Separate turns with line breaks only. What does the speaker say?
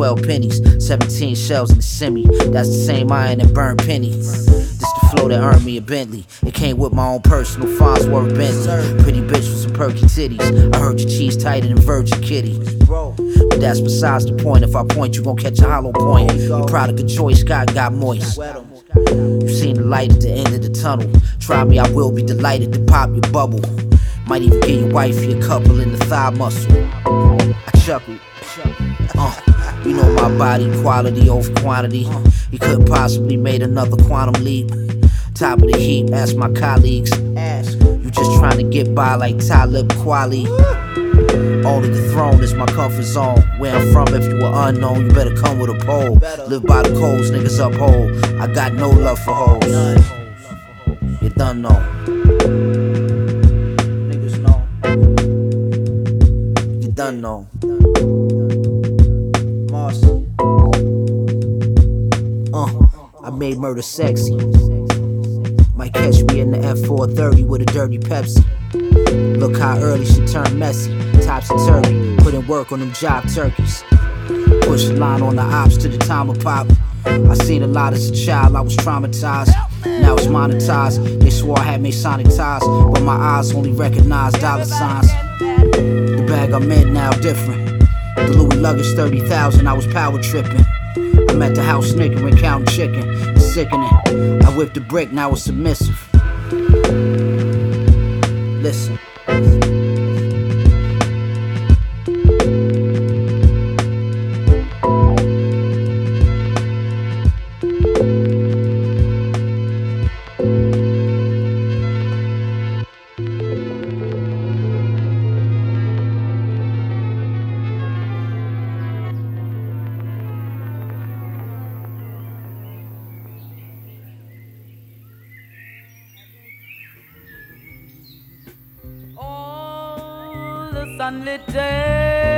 12 pennies, 17 shells in the semi. That's the same iron that burned Penny. This the flow that earned me a Bentley. It came with my own personal Farnsworth Bentley. Pretty bitch with some perky titties. I heard your cheese tighter than Virgin Kitty. But that's besides the point. If I point, you gon' catch a hollow point. Your product of choice got moist. You seen the light at the end of the tunnel. Try me, I will be delighted to pop your bubble. Might even get your wifey a couple in the thigh muscle. I chuckled. You know my body, quality over quantity. You couldn't possibly made another quantum leap. Top of the heap, ask my colleagues. You just trying to get by like Talib Kweli. Only the throne is my comfort zone. Where I'm from, if you were unknown, you better come with a pole. Live by the codes, niggas uphold. I got no love for hoes. You done know. Niggas know. You done know. Marcy. I made murder sexy. Might catch me in the F430 with a dirty Pepsi. Look how early she turned messy. Topsy-turvy, put in work on them job turkeys. Push the line on the ops to the time of pop. I seen a lot as a child, I was traumatized. Now it's monetized. They swore I had Masonic ties, but my eyes only recognize dollar signs. The bag I'm in now different. The Louis luggage 30,000, I was power tripping. I'm at the house snickering, counting chicken. It's sickening. I whipped a brick, now it's submissive. Listen.
Sunlit day